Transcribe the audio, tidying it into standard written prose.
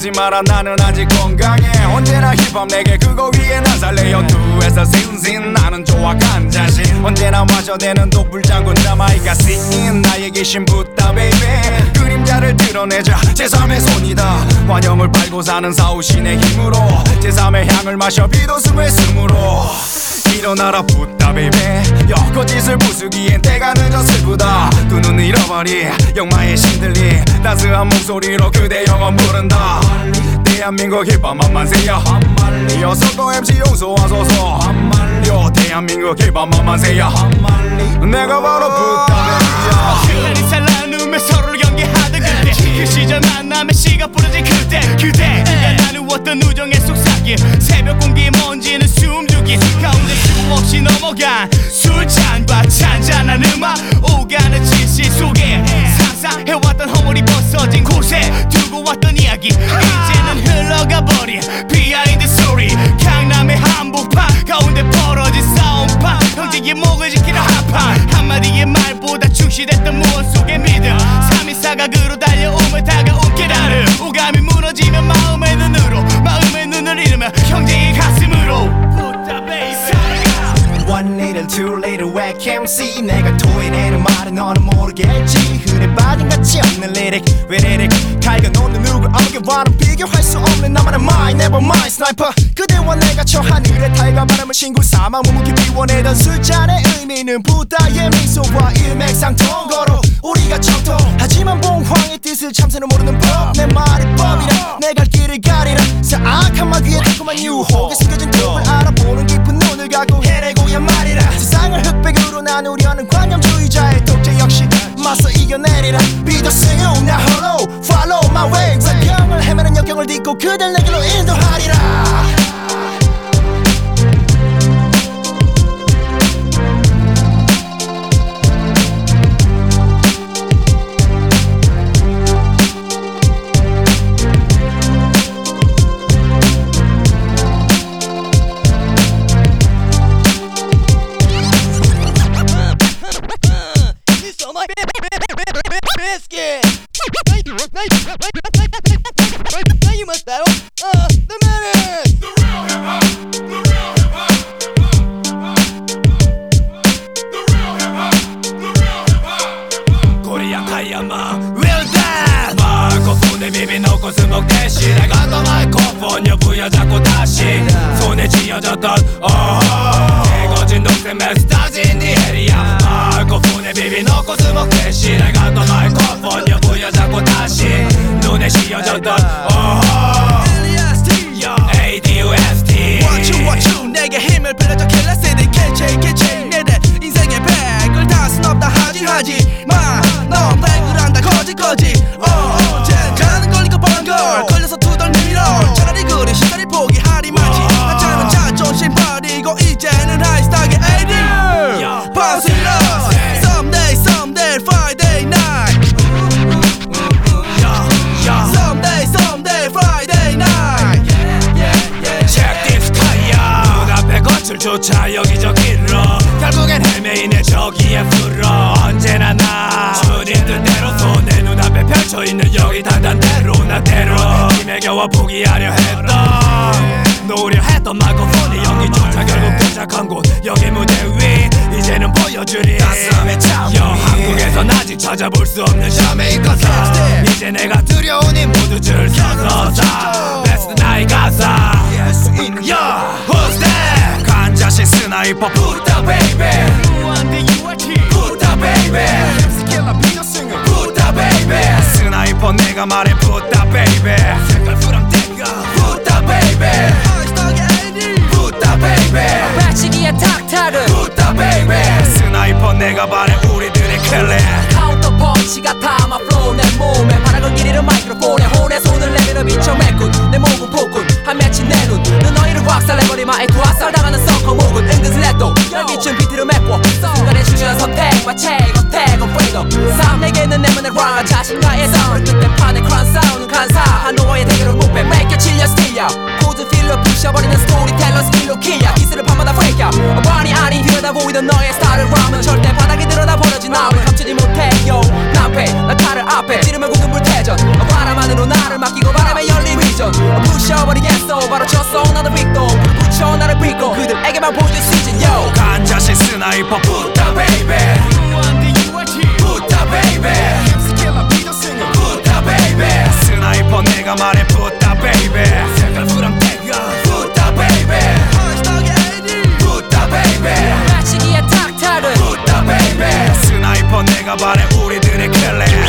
하지 마라 나는 아직 건강해 언제나 힙합 내게 그거 위에 난 살래 연두에서 신신 나는 좋아 간자신 언제나 마셔대는 독불장군 자마이카 씬 나에게 신부다 베이베 그림자를 드러내자 제3의 손이다 환영을 빨고 사는 사우신의 힘으로 제3의 향을 마셔 비도숨을 숨으로 일어나라 붓다 베이베 거짓을 부수기엔 때가 늦어 슬프다 두 눈을 잃어버리 영마의 신들리 따스한 목소리로 그대 영원 부른다 대한민국 힙합만 만세야 이어서도 MC 용서 와서서 한말려 대한민국 힙합만 만세야 내가 바로 붓다 베이베야 하늘이 살라는 서로를 경계하던 그때 그 시절 만남의 시가 부러진 그대가 나누었던 우정의 속삭임 새벽 공기 먼지는 숨죽임 가운데 수없이 넘어간 술잔과 잔잔한 음악 오가는 질시 속에 상상해왔던 허물이 벗어진 곳에 두고 왔던 이야기 이제는 흘러가버린 비하인드 스토리 강남의 한복판 가운데 벌어진 싸움판 형제의 목을 지키는 한판 한마디의 말보다 충실했던 무언 속의 믿음 3인 사각으로 달려오며 다가온 깨달음 오감이 무너지면 마음의 눈을 잃으며 형제의 가슴으로 One little, two little, wack MC 내가 토해내는 말은 너는 모르겠지 흔해 빠진 가치 없는 리릭 왜 리릭 갈겨놓는 누구 어깨와는 비교할 수 없는 나만의 mind Never mind 스나이퍼 그대와 내가 저 하늘의 달과 바람을 신고 삼아 묵묵히 비워내던 술잔의 의미는 부다의 미소와 일맥상통거로 우리가 청통 하지만 봉황의 뜻을 참새는 모르는 법 내 말이 법이라 내 갈 길을 가리라 사악한 말 위에 달콤한 유혹에 숨겨진 틈을 알아보는 깊은 눈을 갖고 해내고야 말이라 세상을 흑백으로 나누려는 관념주의자의 독재 역시 맞서 이겨내리라 Be the singer 나 홀로 Follow my way 불경을 헤매는 역경을 딛고 그댈 내게로 인도하리라 biscuit. Now you must battle the menace. The real hip hop. The real hip hop. The real hip hop. The real hip hop. 코리아 카야마 Well done 마이크폰에 비비놓고 스모크 대신 내가 더 마이크폰을 부여잡고 다시 손에 쥐어졌던 개거진 녹색 메스 따진 네 에리야 마이크폰에 비비놓고 스모크 대신 내가 더 마이크폰을 부여잡고 다시 눈에 씌어졌던 ADUST What you 내게 힘을 빌려줘 킬러 시티 캐치 내대 인생의 백을 다 순 없다 하지 마넌 백을 한다 거짓 언젠가는 걸리고 뻔한 걸 걸려서 두덜 밀어 차라리 그리 시간이 포기하리 마지 한참은 자존심 버리고 이제는 하이스타게 AD Boss it up Someday Friday night Someday Friday night Check this 카야 눈앞에 거칠조차 여기저기로 결국엔 헤매이네 저기에 풀어 언제나 나 주님들 대로 손에 눈앞에 펼쳐있는 여기 단단대로 나대로 힘에 겨워 포기하려 했던 놓으려 했던 마이크폰이 여기조차 결국 도착한 곳 여기 무대 위 이제는 보여주리 한국에선 아직 찾아볼 수 없는 샤메이커사 이제 내가 두려우니 모두 줄 서서 사 베스트 나의 가사 Who's that 간자신 스나이퍼 푸다 베이베 푸다 베이베 푸다 베이베 스나이퍼 내가 말해 푸다 베이베 색깔 furam대가 푸다 베이베 푸다 베이베 빠지기에 탁타르 푸다 베이베 스나이퍼 내가 말해 우리들의 클랜 카운터 펀치 같아 my flow 내 몸에 바람을 기리는 마이크로폰에 혼에 손을 내밀어 미쳐 메꾼 내 몸은 폭군 한 맺힌 내눈 너희를 곽살내버리 마이크 왁살당하는 서커목은 은근 슬랩도 열기춘 비트를 메꿔 순간에 중요한 선택과 택 on freedom 싸움 내게는 내면의 랑 자신과의 싸움 끝대판에 크라운 싸우는 간사 한노어의 대결을 못빼 make it 질려 still 고즈 필러 부셔버리는 스토리텔러 스킬로 킬야 기술을 밤마다 break out 어반이 아닌 들여다보이던 너의 스타일을 라면 절대 바닥에 들어다 버려진 나를 감추지 못해요 난 칼을 앞에 찌르면 굳은 불태전 바람 안으로 나를 맡기고 바람에 열린 위전 내가 바래 우리들의 클랜